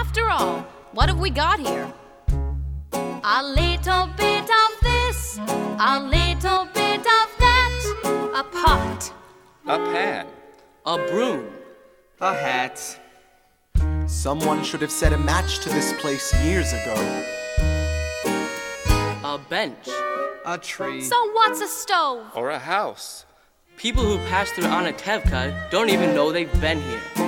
After all, what have we got here? A little bit of this, a little bit of that. A pot, a pan, a broom, a hat. Someone should have set a match to this place years ago. A bench, a tree. So what's a stove? or a house. People who pass through Anatevka don't even know they've been here.